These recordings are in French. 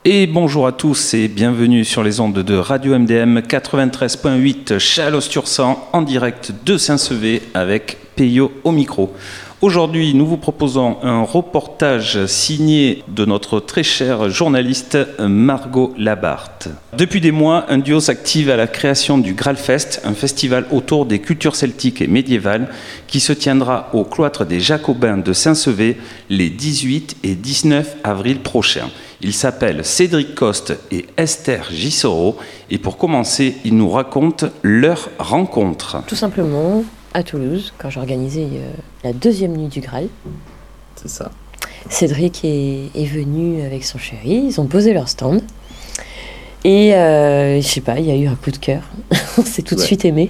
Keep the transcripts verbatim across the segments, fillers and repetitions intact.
Et bonjour à tous et bienvenue sur les ondes de Radio M D M quatre-vingt-treize virgule huit Chalosse-Tursan en direct de Saint-Sevé avec Peyo au micro. Aujourd'hui, nous vous proposons un reportage signé de notre très chère journaliste Margot Labarthe. Depuis des mois, un duo s'active à la création du Gralfest, un festival autour des cultures celtiques et médiévales qui se tiendra au cloître des Jacobins de Saint-Sevé les dix-huit et dix-neuf avril prochains. Ils s'appellent Cédric Coste et Esther Gissereau et pour commencer, ils nous racontent leur rencontre. Tout simplement, à Toulouse, quand j'organisais euh, la deuxième nuit du Graal. C'est ça. Cédric est, est venu avec son chéri, ils ont posé leur stand. Et euh, je sais pas, il y a eu un coup de cœur. On s'est tout de ouais. suite aimé.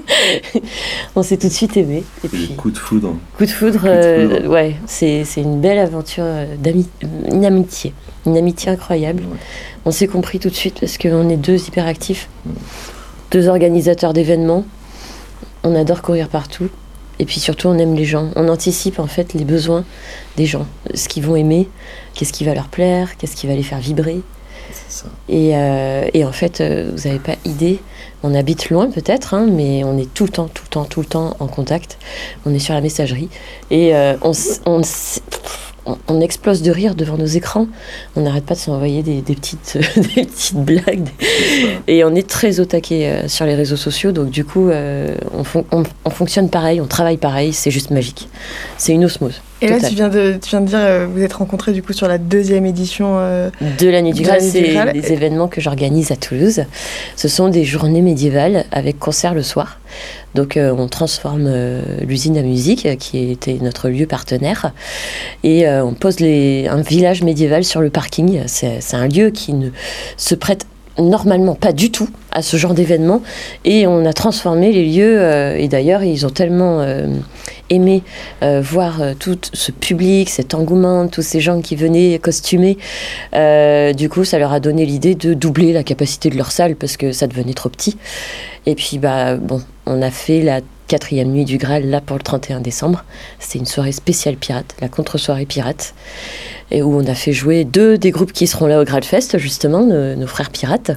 On s'est tout de suite aimé. Et puis, coup de foudre. Coup de foudre, coup de foudre. Euh, ouais, c'est, c'est une belle aventure, d'ami- une amitié. Une amitié incroyable. Ouais. On s'est compris tout de suite parce qu'on est deux hyperactifs, ouais. deux organisateurs d'événements. On adore courir partout. Et puis surtout, on aime les gens. On anticipe en fait les besoins des gens. Ce qu'ils vont aimer, qu'est-ce qui va leur plaire, qu'est-ce qui va les faire vibrer. C'est ça. Et, euh, et en fait, euh, vous n'avez pas idée, on habite loin peut-être, hein, mais on est tout le temps, tout le temps, tout le temps en contact. On est sur la messagerie. Et euh, on, on, on, on explose de rire devant nos écrans. On n'arrête pas de s'envoyer des, des, petites, des petites blagues. Des... Et on est très au taquet euh, sur les réseaux sociaux. Donc du coup, euh, on, fon- on, on fonctionne pareil, on travaille pareil. C'est juste magique. C'est une osmose. Et Total. là, tu viens de, tu viens de dire, euh, vous êtes rencontrés du coup sur la deuxième édition euh, de la Nuit du Graal. C'est Graal. des événements que j'organise à Toulouse. Ce sont des journées médiévales avec concert le soir. Donc euh, on transforme euh, l'usine à musique, euh, qui était notre lieu partenaire, et euh, on pose les, un village médiéval sur le parking. C'est, c'est un lieu qui ne se prête normalement pas du tout à ce genre d'événement, et on a transformé les lieux, euh, et d'ailleurs ils ont tellement euh, aimé euh, voir euh, tout ce public, cet engouement, tous ces gens qui venaient costumés, euh, du coup ça leur a donné l'idée de doubler la capacité de leur salle parce que ça devenait trop petit. Et puis bah bon, on a fait la quatrième nuit du Graal là pour le trente et un décembre. C'était une soirée spéciale pirate, la contre-soirée pirate, et où on a fait jouer deux des groupes qui seront là au Gralfest, justement, nos, nos frères pirates.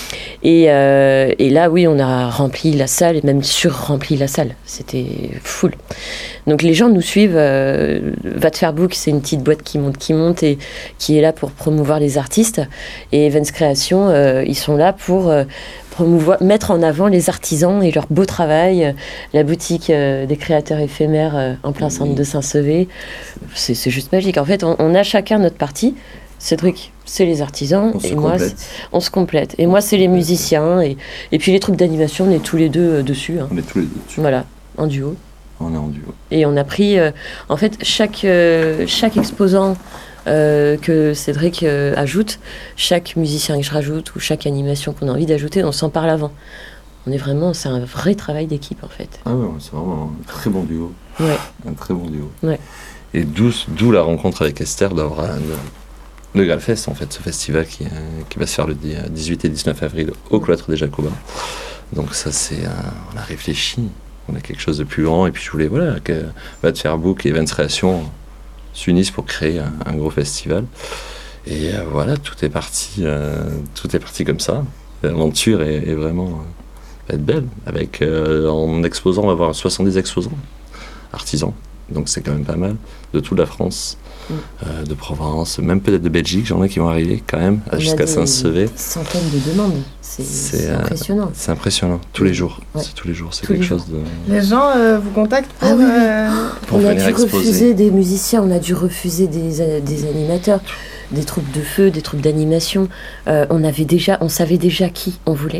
Et, euh, et là, oui, on a rempli la salle, et même sur-rempli la salle. C'était full. Donc les gens nous suivent. Euh, Va te faire book, c'est une petite boîte qui monte, qui monte et qui est là pour promouvoir les artistes. Et Events Création, euh, ils sont là pour... Euh, promouvoir, mettre en avant les artisans et leur beau travail, la boutique euh, des créateurs éphémères euh, en plein centre de Saint-Sevé. C'est, c'est juste magique. En fait, on, on a chacun notre partie. Cédric, c'est les artisans, on et se moi, complète. c'est, on se complète. Et on moi, c'est les musiciens. Et, et puis les troupes d'animation, on est tous les deux euh, dessus. Hein. On est tous les deux dessus. Voilà, en duo. On est en duo. Et on a pris, euh, en fait, chaque, euh, chaque exposant Euh, que Cédric euh, ajoute, chaque musicien que je rajoute ou chaque animation qu'on a envie d'ajouter, on s'en parle avant. On est vraiment, c'est un vrai travail d'équipe en fait. Ah ouais, c'est vraiment un très bon duo. Ouais. Un très bon duo. Ouais. Et d'où, d'où la rencontre avec Esther d'avoir un, le Gralfest en fait, ce festival qui, euh, qui va se faire le dix-huit et dix-neuf avril au cloître des Jacobins. Donc ça c'est, euh, on a réfléchi, on a quelque chose de plus grand et puis je voulais voilà que Va te faire book et Events Création s'unissent pour créer un, un gros festival. Et euh, voilà, tout est parti, euh, tout est parti comme ça. L'aventure est, est vraiment euh, va être belle. Avec, euh, en exposant, on va avoir soixante-dix exposants, artisans. Donc c'est quand même pas mal. De toute la France, mm. euh, de Provence, même peut-être de Belgique. J'en ai qui vont arriver quand même on jusqu'à Saint-Sevé. Centaines de demandes. C'est, c'est, c'est impressionnant. Euh, c'est impressionnant. Tous les jours. Ouais. C'est tous les jours. C'est tous quelque les chose jours. de... Les gens euh, vous contactent pour... Ah oui, euh... pour on a venir dû exposer. refuser des musiciens, on a dû refuser des, euh, des animateurs, des troupes de feu, des troupes d'animation. Euh, on avait déjà, on savait déjà qui on voulait.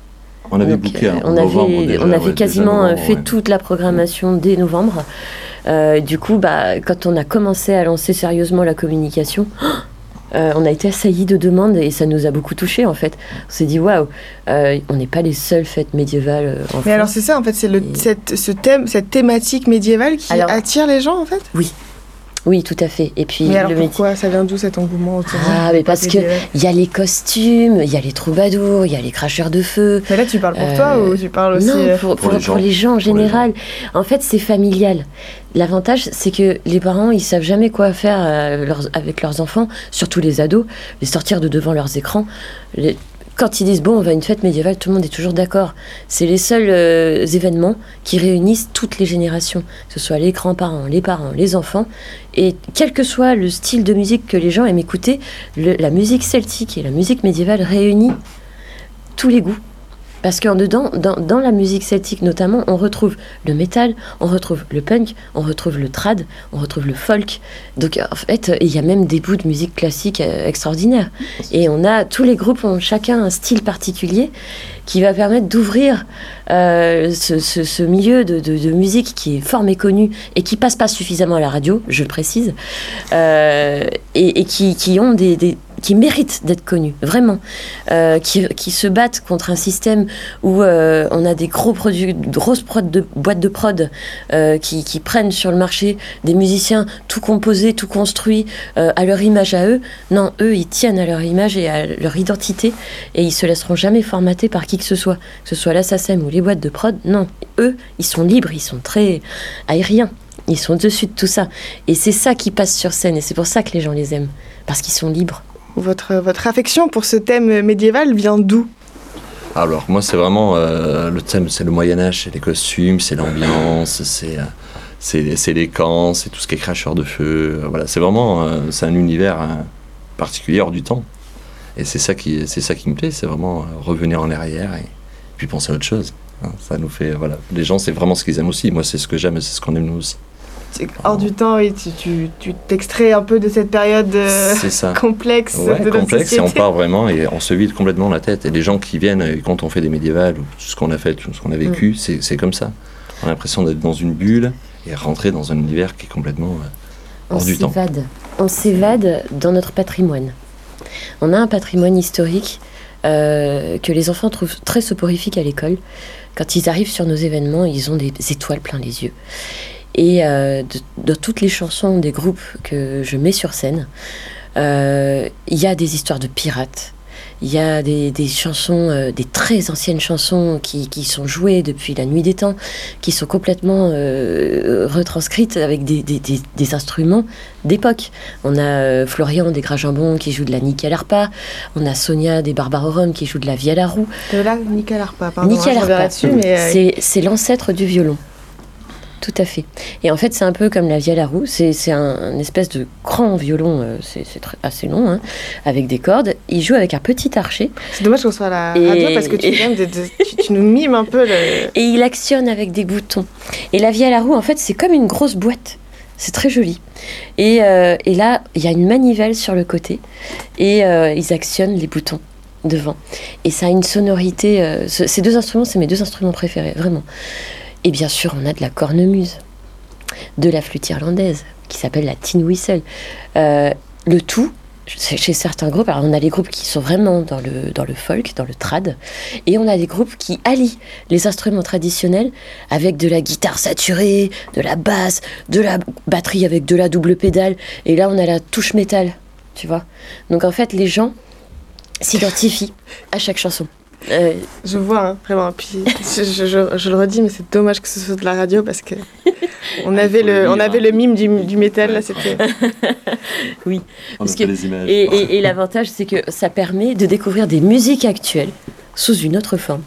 On avait Donc, booké euh, en on novembre avait, déjà, on avait ouais, quasiment novembre, fait ouais. toute la programmation dès novembre. Euh, du coup, bah, quand on a commencé à lancer sérieusement la communication, euh, on a été assaillis de demandes et ça nous a beaucoup touchés en fait. On s'est dit waouh, euh, on n'est pas les seules fêtes médiévales euh, en France. Mais alors c'est ça en fait, c'est le, et... cette, ce thème, cette thématique médiévale qui alors, attire les gens en fait. Oui. Oui, tout à fait. Et puis mais alors le pourquoi métier... ça vient d'où cet engouement autour Ah, mais parce que il y a les costumes, il y a les troubadours, il y a les cracheurs de feu. Mais là, tu parles pour Euh, toi ou tu parles aussi Non, euh, pour, pour, pour les pour gens. les gens en Pour les général. En fait, c'est familial. L'avantage, c'est que les parents, ils savent jamais quoi faire euh, leurs- avec leurs enfants, surtout les ados, les sortir de devant leurs écrans. Les- Quand ils disent bon, on va à une fête médiévale, tout le monde est toujours d'accord. C'est les seuls euh, événements qui réunissent toutes les générations, que ce soit les grands-parents, les parents, les enfants. Et quel que soit le style de musique que les gens aiment écouter, le- la musique celtique et la musique médiévale réunit tous les goûts. Parce qu'en dedans, dans, dans la musique celtique notamment, on retrouve le métal, on retrouve le punk, on retrouve le trad, on retrouve le folk. Donc en fait, il y a même des bouts de musique classique euh, extraordinaires. Et on a, tous les groupes ont chacun un style particulier qui va permettre d'ouvrir euh, ce, ce- ce milieu de, de- de musique qui est fort méconnu et qui passe pas suffisamment à la radio, je le précise, euh, et, et qui, qui ont des, des- qui méritent d'être connus, vraiment, euh, qui, qui se battent contre un système où euh, on a des gros produits, grosses prod de, boîtes de prod euh, qui, qui prennent sur le marché des musiciens tout composés, tout construits, euh, à leur image à eux. Non, eux, ils tiennent à leur image et à leur identité et ils se laisseront jamais formater par qui que ce soit, que ce soit la S A C E M ou les boîtes de prod. Non, eux, ils sont libres, ils sont très aériens. Ils sont au-dessus de tout ça. Et c'est ça qui passe sur scène et c'est pour ça que les gens les aiment, parce qu'ils sont libres. Votre, votre affection pour ce thème médiéval vient d'où? Alors moi c'est vraiment euh, le thème, c'est le Moyen-Âge, c'est les costumes, c'est l'ambiance, c'est, euh, c'est, c'est les camps, c'est tout ce qui est cracheur de feu. euh, Voilà, c'est vraiment euh, c'est un univers euh, particulier hors du temps. Et c'est ça qui, c'est ça qui me plaît, c'est vraiment euh, revenir en arrière et puis penser à autre chose. Hein, ça nous fait, voilà, les gens c'est vraiment ce qu'ils aiment aussi. Moi c'est ce que j'aime, c'est ce qu'on aime nous aussi. C'est- Hors du temps, oui, tu, tu, tu t'extrais un peu de cette période euh, C'est ça. complexe Ouais, de notre complexe, et on société. part vraiment et on se vide complètement la tête. Et les gens qui viennent, et quand on fait des médiévales, ou tout ce qu'on a fait, tout ce qu'on a vécu, Mm. c'est, c'est comme ça. On a l'impression d'être dans une bulle et rentrer dans un univers qui est complètement euh, On hors du temps. s'évade. On s'évade dans notre patrimoine. On a un patrimoine historique euh, que les enfants trouvent très soporifique à l'école. Quand ils arrivent sur nos événements, ils ont des étoiles plein les yeux. Et euh, de, de toutes les chansons des groupes que je mets sur scène, euh, il y a des histoires de pirates. Il y a des, des chansons, euh, des très anciennes chansons qui, qui sont jouées depuis la nuit des temps, qui sont complètement euh, retranscrites avec des, des, des, des instruments d'époque. On a euh, Florian des Gras-Jambon qui joue de la nickel harpa, on a Sonia des Barbarorum qui joue de la vielle à roue. De là, nickel harpa, pardon, Nickel je reviens harpa, là-dessus, mais euh, c'est, c'est l'ancêtre du violon. Tout à fait. Et en fait, c'est un peu comme la vielle à roue. C'est, c'est un, un espèce de grand violon, euh, c'est, c'est très, assez long, hein, avec des cordes. Il joue avec un petit archet c'est dommage qu'on soit à la Et- radio parce que tu, viens de, de- tu, tu nous mimes un peu le... et il actionne avec des boutons. Et la vielle à roue, en fait, c'est comme une grosse boîte. C'est très joli. Et, euh, et là, il y a une manivelle sur le côté et euh, ils actionnent les boutons devant. Et ça a une sonorité. euh, ce- ces deux instruments, c'est mes deux instruments préférés, vraiment. Et bien sûr, on a de la cornemuse, de la flûte irlandaise, qui s'appelle la tin whistle. Euh, le tout, chez chez certains groupes, alors on a les groupes qui sont vraiment dans le, dans le folk, dans le trad, et on a des groupes qui allient les instruments traditionnels avec de la guitare saturée, de la basse, de la batterie avec de la double pédale, et là on a la touche métal, tu vois. Donc en fait, les gens s'identifient à chaque chanson. Euh, Je vois, hein, vraiment. Puis, je, je- je- je le redis, mais c'est dommage que ce soit de la radio parce que on avait faut le, le on vivre, avait hein. le mime du, du métal, là, c'était... oui. On Parce a fait que- les images. Et, et- et l'avantage, c'est que ça permet de découvrir des musiques actuelles sous une autre forme,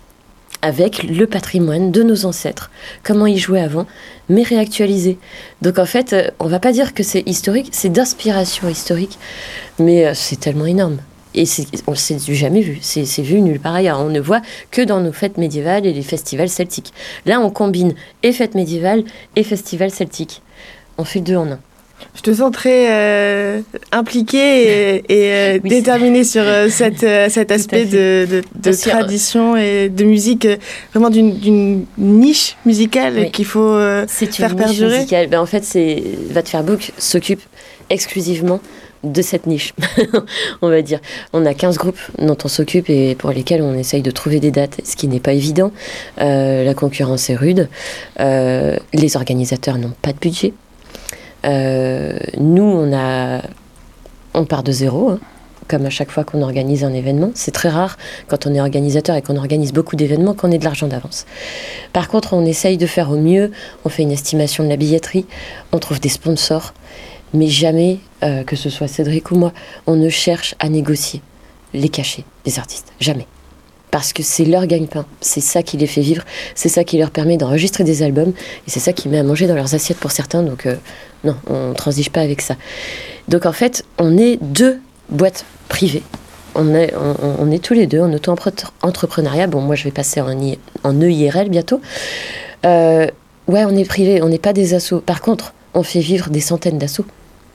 avec le patrimoine de nos ancêtres, comment ils jouaient avant, mais réactualisé. Donc en fait, euh, on va pas dire que c'est historique, c'est d'inspiration historique, mais euh, c'est tellement énorme. Et c'est, on s'est du jamais vu, c'est, c'est vu nulle part ailleurs. On ne voit que dans nos fêtes médiévales et les festivals celtiques. Là, on combine et fêtes médiévales et festivals celtiques. On fait deux en un. Je te sens très euh, impliquée et, et, euh, Oui, déterminée sur euh, cette, euh, cet Tout à aspect fait. de, de, de Parce que- tradition et de musique, euh, vraiment d'une, d'une niche musicale Oui. qu'il faut euh, C'est une faire niche perdurer. musicale. Ben, en fait, c'est Va te faire book s'occupe exclusivement de cette niche, on va dire. On a quinze groupes dont on s'occupe et pour lesquels on essaye de trouver des dates, ce qui n'est pas évident. Euh, la concurrence est rude. Euh, les organisateurs n'ont pas de budget. Euh, nous, on, a, on part de zéro, hein, comme à chaque fois qu'on organise un événement. C'est très rare, quand on est organisateur et qu'on organise beaucoup d'événements, qu'on ait de l'argent d'avance. Par contre, on essaye de faire au mieux. On fait une estimation de la billetterie, on trouve des sponsors. Mais jamais, euh, que ce soit Cédric ou moi, on ne cherche à négocier les cachets des artistes. Jamais. Parce que c'est leur gagne-pain. C'est ça qui les fait vivre. C'est ça qui leur permet d'enregistrer des albums. Et c'est ça qui met à manger dans leurs assiettes pour certains. Donc euh, non, on ne transige pas avec ça. Donc en fait, on est deux boîtes privées. On est, on, on est tous les deux en auto-entrepreneuriat. Bon, moi, je vais passer en, I, en E I R L bientôt. Euh, ouais, on est privés. On n'est pas des assos. Par contre, on fait vivre des centaines d'assos.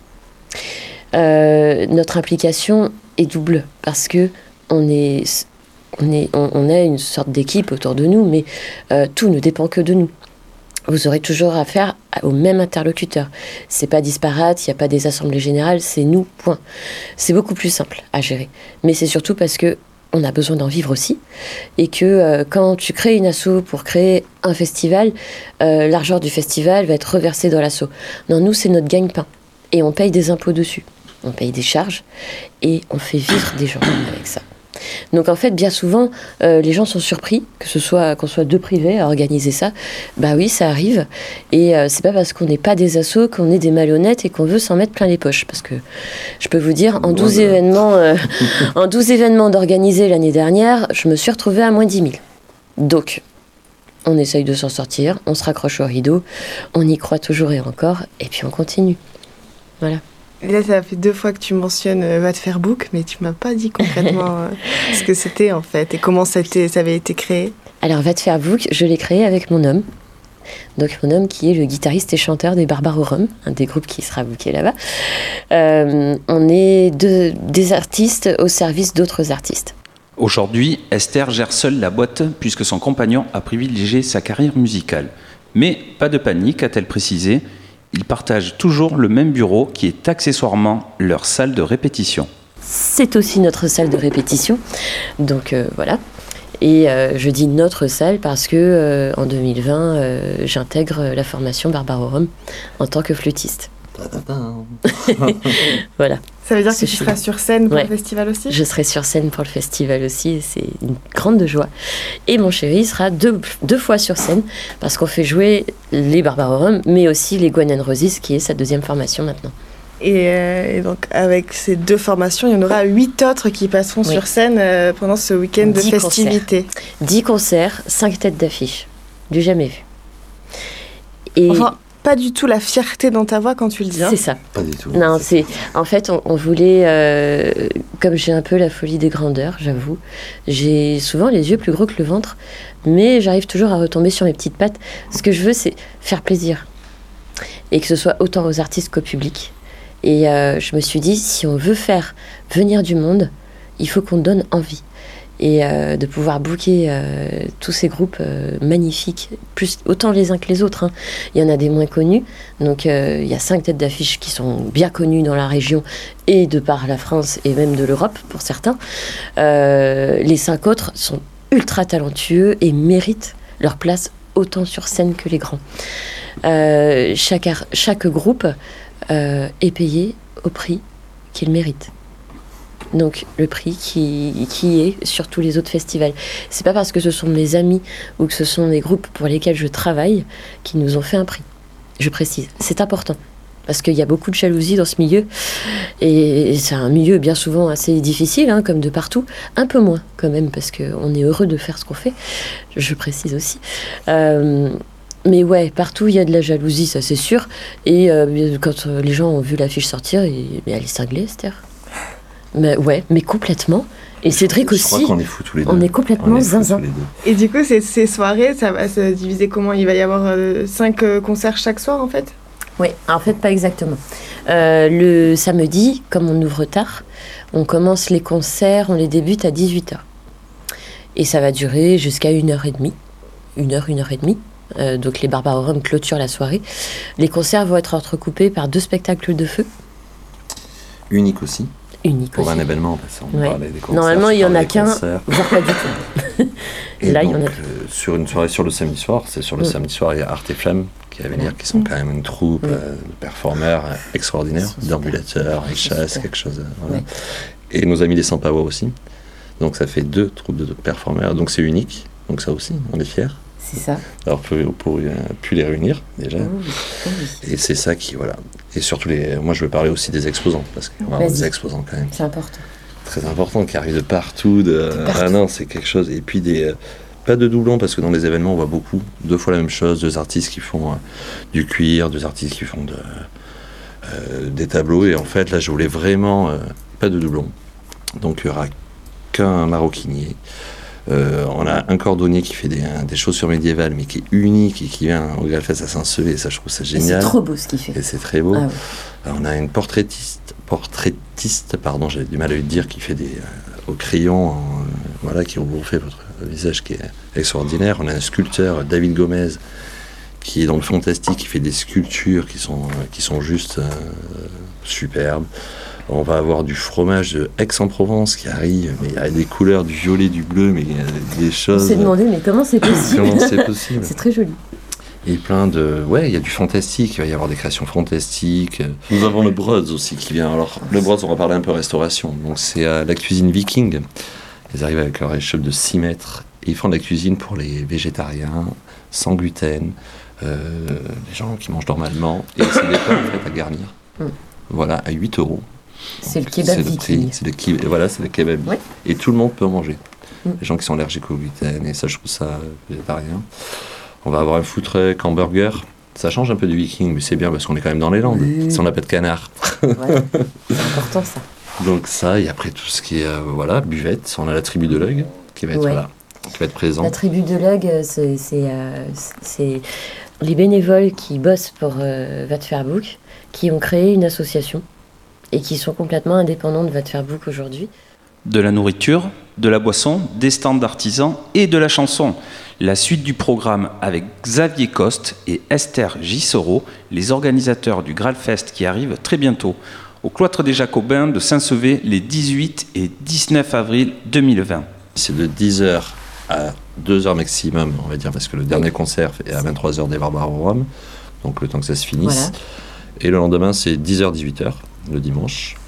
Euh, notre implication est double parce que on est, on est, on, on a une sorte d'équipe autour de nous, mais euh, tout ne dépend que de nous. Vous aurez toujours affaire au même interlocuteur. C'est pas disparate, il n'y a pas des assemblées générales, c'est nous, point. C'est beaucoup plus simple à gérer. Mais c'est surtout parce que on a besoin d'en vivre aussi, et que euh, quand tu crées une asso pour créer un festival, euh, l'argent du festival va être reversé dans l'asso. Non, nous, c'est notre gagne-pain. Et on paye des impôts dessus. On paye des charges et on fait vivre des gens avec ça. Donc en fait, bien souvent, euh, les gens sont surpris que ce soit qu'on soit deux privés à organiser ça. Bah oui, ça arrive. Et euh, c'est pas parce qu'on n'est pas des assos qu'on est des malhonnêtes et qu'on veut s'en mettre plein les poches. Parce que je peux vous dire, en douze voilà. événements, euh, en douze événements d'organiser l'année dernière, je me suis retrouvée à moins dix mille. Donc, on essaye de s'en sortir, on se raccroche au rideau, on y croit toujours et encore, et puis on continue. Voilà. Et là, ça fait deux fois que tu mentionnes euh, Va te faire book, mais tu m'as pas dit concrètement euh, ce que c'était en fait et comment ça, était, ça avait été créé. Alors, Va te faire book, je l'ai créé avec mon homme. Donc, mon homme qui est le guitariste et chanteur des Barbarorum, un des groupes qui sera booké là-bas. Euh, on est de, des artistes au service d'autres artistes. Aujourd'hui, Esther gère seule la boîte puisque son compagnon a privilégié sa carrière musicale. Mais pas de panique, a-t-elle précisé. Ils partagent toujours le même bureau qui est accessoirement leur salle de répétition. C'est aussi notre salle de répétition, donc euh, voilà. Et euh, je dis notre salle parce que euh, en deux mille vingt, euh, j'intègre la formation Barbarorum en tant que flûtiste. Voilà. Ça veut dire que tu seras sur scène pour ouais. le festival aussi ? Je serai sur scène pour le festival aussi, et c'est une grande joie. Et mon chéri sera deux, deux fois sur scène, parce qu'on fait jouer les Barbarorum, mais aussi les Guns N' Roses, qui est sa deuxième formation maintenant. Et, euh, et donc, avec ces deux formations, il y en aura huit autres qui passeront oui. sur scène euh, pendant ce week-end de festivités. Concerts. Dix concerts, cinq têtes d'affiche. Du jamais vu. Et... Enfin, pas du tout la fierté dans ta voix quand tu le dis. Hein. C'est ça. Pas du tout. Non, c'est... En fait, on, on voulait... Euh, comme j'ai un peu la folie des grandeurs, j'avoue, j'ai souvent les yeux plus gros que le ventre, mais j'arrive toujours à retomber sur mes petites pattes. Ce que je veux, c'est faire plaisir. Et que ce soit autant aux artistes qu'au public. Et euh, je me suis dit, si on veut faire venir du monde, il faut qu'on donne envie. Et euh, de pouvoir booker euh, tous ces groupes euh, magnifiques, plus, autant les uns que les autres. Hein. Il y en a des moins connus. Donc euh, il y a cinq têtes d'affiche qui sont bien connues dans la région et de par la France et même de l'Europe pour certains. Euh, les cinq autres sont ultra talentueux et méritent leur place autant sur scène que les grands. Euh, chaque, chaque groupe euh, est payé au prix qu'il mérite. Donc le prix qui, qui est sur tous les autres festivals. C'est pas parce que ce sont mes amis ou que ce sont des groupes pour lesquels je travaille qui nous ont fait un prix. Je précise, c'est important. Parce qu'il y a beaucoup de jalousie dans ce milieu. Et c'est un milieu bien souvent assez difficile, hein, comme de partout. Un peu moins quand même, parce qu'on est heureux de faire ce qu'on fait. Je précise aussi. Euh, mais ouais, partout il y a de la jalousie, ça c'est sûr. Et euh, quand les gens ont vu l'affiche sortir, et, mais elle est cinglée, Esther. Mais ouais, mais complètement. Et je Cédric aussi. Je crois qu'on est fous tous les deux. On est complètement zinzin. Et du coup, ces, ces soirées, ça va se diviser comment ? Il va y avoir euh, cinq euh, concerts chaque soir, en fait ? Oui, en fait, pas exactement. Euh, le samedi, comme on ouvre tard, on commence les concerts, on les débute à dix-huit heures. Et ça va durer jusqu'à une heure trente. Une heure, une heure et demie. Euh, donc les Barbarorum clôturent la soirée. Les concerts vont être entrecoupés par deux spectacles de feu. Unique aussi. Unique pour aussi. un événement, parce qu'on ouais. parlait des concerts. Normalement, il n'y en a qu'un, concerts. voire pas du tout. Et là, donc, il y en a. euh, sur une soirée sur le samedi soir, c'est sur le Mm. samedi soir, il y a Art et Flamme qui va venir, Voilà. qui sont quand même une troupe Mm. euh, de performeurs euh, extraordinaires, Ils sont d'ambulateurs, Ils et sont chasse, super. quelque chose. euh, voilà. Ouais. Et nos amis des Sampawa aussi. Donc ça fait deux troupes de performeurs. Donc c'est unique. Donc ça aussi, on est fiers. C'est ça. Alors pour, pour euh, pu les réunir déjà. Oh oui, oh oui. Et c'est ça qui, voilà. Et surtout, les, moi je veux parler aussi des exposants, parce qu'on va avoir Vas-y. des exposants quand même C'est important. très importants qui arrivent de partout. De, partout. Ah non, c'est quelque chose. Et puis des. euh, Pas de doublons, parce que dans les événements, on voit beaucoup, deux fois la même chose, deux artistes qui font euh, du cuir, deux artistes qui font de, euh, des tableaux. Et en fait, là, je voulais vraiment euh, pas de doublons. Donc, il n'y aura qu'un maroquinier. Euh, on a un cordonnier qui fait des, des chaussures médiévales, mais qui est unique et qui vient au Galfest à Saint-Sevé. Et ça, je trouve ça Et génial. c'est trop beau ce qu'il fait. Et c'est très beau. Ah oui. Alors, on a une portraitiste, portraitiste pardon, j'ai du mal à le dire, qui fait des euh, au crayon, en, euh, voilà, qui vous fait votre visage qui est extraordinaire. On a un sculpteur, David Gomez, qui est dans le fantastique, qui fait des sculptures qui sont, euh, qui sont juste euh, superbes. On va avoir du fromage de Aix-en-Provence qui arrive, mais il y a des couleurs, du violet, du bleu, mais il y a des On choses. s'est demandé, mais comment c'est possible? Comment c'est possible? C'est très joli. Et plein de... Ouais, il y a du fantastique, il va y avoir des créations fantastiques. Nous avons le Brods aussi qui vient. Alors, le Brods, on va parler un peu restauration. Donc, c'est euh, la cuisine viking. Ils arrivent avec leur échelle de six mètres. Et ils font de la cuisine pour les végétariens, sans gluten, euh, les gens qui mangent normalement. Et c'est des plats, en fait, à garnir. Mm. Voilà, à huit euros. C'est le Donc, kebab c'est viking. C'est le, ki- voilà, c'est le kebab. Ouais. Et tout le monde peut en manger. Mm. Les gens qui sont allergiques au gluten, et ça, je trouve ça euh, végétarien. On va avoir un food truck, hamburger. Ça change un peu du viking, mais c'est bien parce qu'on est quand même dans les Landes. Oui. Si on n'a pas de canard. Voilà. C'est important ça. Donc ça, et après tout ce qui est, euh, voilà, buvette. On a la tribu de l'Oeil qui va être, Ouais. voilà, qui va être présent. La tribu de Lug, c'est c'est, euh, c'est les bénévoles qui bossent pour euh, Vatferbook, qui ont créé une association et qui sont complètement indépendants de Vatferbook aujourd'hui. De la nourriture, de la boisson, des stands d'artisans et de la chanson. La suite du programme avec Xavier Coste et Esther Gissereau, les organisateurs du Gralfest qui arrive très bientôt au cloître des Jacobins de Saint-Sevé les dix-huit et dix-neuf avril deux mille vingt. C'est de dix heures à deux heures maximum, on va dire, parce que le dernier concert est à vingt-trois heures des Barbares au Rhum, donc le temps que ça se finisse. Voilà. Et le lendemain, c'est dix heures dix-huit heures, le dimanche.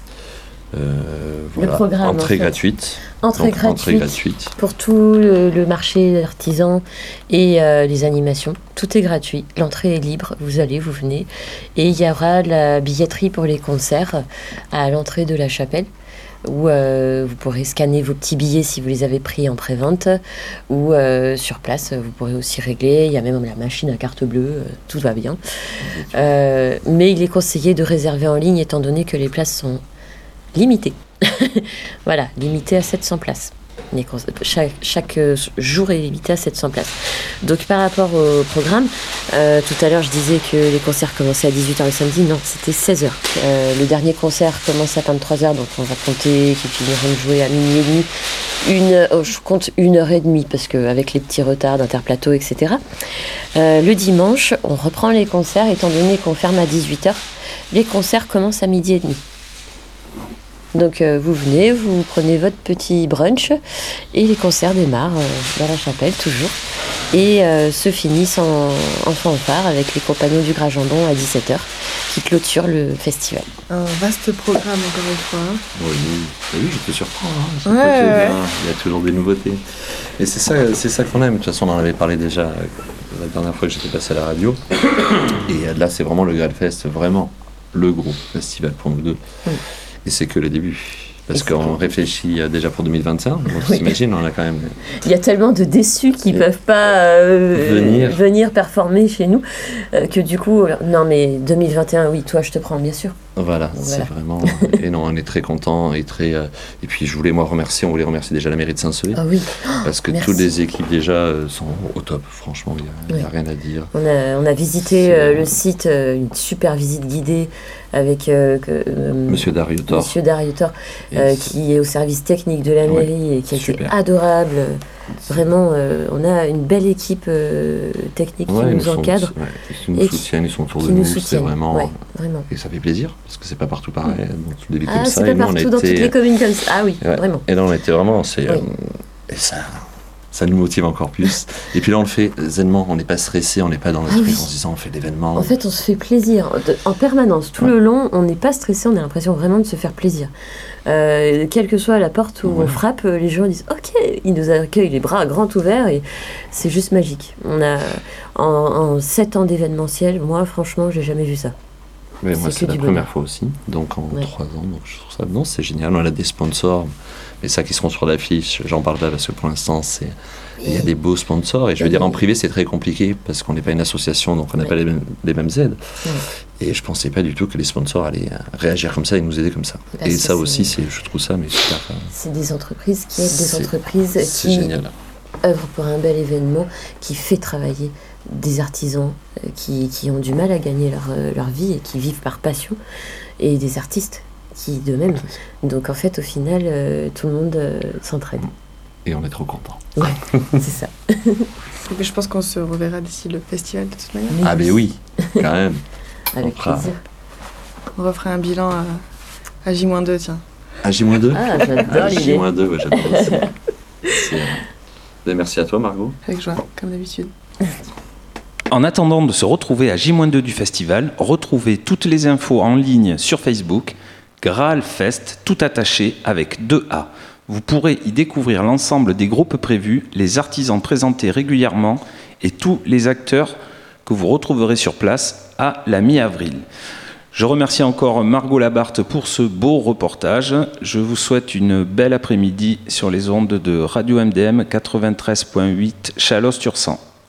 Euh, voilà. programme, en Entrée fait. gratuite. Entrée Donc, entrée gratuite gratuite. pour tout le, le marché d'artisans et euh, les animations. Tout est gratuit. L'entrée est libre. Vous allez, vous venez. Et il y aura la billetterie pour les concerts à l'entrée de la chapelle, où euh, vous pourrez scanner vos petits billets si vous les avez pris en pré-vente, ou euh, sur place, vous pourrez aussi régler. Il y a même la machine à carte bleue, euh, tout va bien. Euh, mais il est conseillé de réserver en ligne étant donné que les places sont limitées. Voilà, limitées à sept cents places. Les cons- Chaque, chaque euh, jour est limité à sept cents places. Donc par rapport au programme, euh, tout à l'heure je disais que les concerts commençaient à dix-huit heures le samedi, non, c'était seize heures. Euh, le dernier concert commence à vingt-trois heures, donc on va compter qu'ils finiront de jouer à minuit et demi. Une, oh, je compte une heure et demie, parce qu'avec les petits retards d'interplateau, et cetera. Euh, le dimanche, on reprend les concerts, étant donné qu'on ferme à dix-huit heures. Les concerts commencent à midi et demi. Donc euh, vous venez, vous prenez votre petit brunch et les concerts démarrent euh, dans la chapelle toujours et euh, se finissent en, en fanfare avec les compagnons du Gras Jambon à dix-sept heures qui clôturent le festival. Un vaste programme, encore une fois. hein. Oui, oui, je te surprends. Hein. Chaque Ouais, fois que je ouais. viens, il y a toujours des nouveautés. Et c'est ça, c'est ça qu'on aime. De toute façon, on en avait parlé déjà euh, la dernière fois que j'étais passé à la radio. Et euh, là, c'est vraiment le Gralfest, vraiment le gros festival pour nous deux. Oui. Et c'est que le début. Parce Et c'est qu'on que- réfléchit euh, déjà pour deux mille vingt et un. Donc, Oui. t'imagines, on a quand même. Il y a tellement de déçus qui ne peuvent pas euh, Venir. venir performer chez nous euh, que du coup, euh, non mais deux mille vingt et un, oui, toi je te prends bien sûr. Voilà, Voilà. c'est vraiment. Et non, on est très contents et très. euh, Et puis, je voulais moi remercier, on voulait remercier déjà la mairie de Saint-Sevé. Ah oui, Parce que merci. toutes les équipes déjà euh, sont au top. Franchement, il n'y a, Oui. rien à dire. on a, on a visité C'est- euh, le site, euh, une super visite guidée avec euh, que, euh, Monsieur Dariotor. Monsieur Dariotor, Et euh, c'est- qui est au service technique de la Ouais, mairie et qui a été super. adorable. Vraiment, euh, on a une belle équipe euh, technique Ouais, qui ils nous sont- encadre, ouais, ils nous et qui- soutiennent, ils sont autour qui de nous nous. C'est soutiennent. vraiment. Ouais, vraiment. Et ça fait plaisir, parce que c'est pas partout pareil. Dans toutes les villes Ah, comme c'est ça. pas Et nous, on partout dans toutes était- les communes comme ça. Ah oui, Ouais. vraiment. Et là, on était vraiment. C'est, Oui. euh, et ça. ça nous motive encore plus. Et puis là, on le fait zainement, on n'est pas stressé, on n'est pas dans le Ah truc oui. en se disant on fait l'événement. En fait, on se fait plaisir de- en permanence, tout Ouais. le long. On n'est pas stressé, on a l'impression vraiment de se faire plaisir. Euh, quelle que soit la porte où Ouais. on frappe, euh, les gens disent OK, ils nous accueillent les bras grands ouverts et c'est juste magique. On a en, en sept ans d'événementiel, moi, franchement, j'ai jamais vu ça. Mais moi, c'est c'est que la du première bonheur. fois aussi, donc en Ouais. trois ans, donc je trouve ça, non, c'est génial. On a des sponsors, mais ça qui seront sur l'affiche, j'en parle pas parce que pour l'instant, c'est, il y a des beaux sponsors, et je veux Oui. dire, en privé, c'est très compliqué parce qu'on n'est pas une association, donc on n'a Ouais. pas les mêmes, les mêmes aides. Ouais. Et je pensais pas du tout que les sponsors allaient euh, réagir comme ça et nous aider comme ça. Bah, et ça, ça c'est- aussi, c'est, je trouve ça, mais super. euh, C'est des entreprises qui aident des C'est- entreprises C'est qui génial. œuvrent pour un bel événement, qui fait travailler des artisans euh, qui, qui ont du mal à gagner leur, euh, leur vie et qui vivent par passion, et des artistes qui de même. Donc en fait, au final, euh, tout le monde euh, s'entraide. Et on est trop contents. Ouais, c'est ça. Mais je pense qu'on se reverra d'ici le festival de toute manière. Ah, mais oui, quand même. Avec on fera- plaisir. On refera un bilan à, à J deux, tiens. À J moins deux Ah, j'adore À J l'idée. moins deux, ouais, j'adore aussi. C'est, euh, ben, merci à toi, Margot. Avec joie, comme d'habitude. En attendant de se retrouver à J deux du festival, retrouvez toutes les infos en ligne sur Facebook, Graal Fest, tout attaché avec deux A. Vous pourrez y découvrir l'ensemble des groupes prévus, les artisans présentés régulièrement et tous les acteurs que vous retrouverez sur place à la mi-avril. Je remercie encore Margot Labarthe pour ce beau reportage. Je vous souhaite une belle après-midi sur les ondes de Radio M D M quatre-vingt-treize point huit Chalosse-Tursan.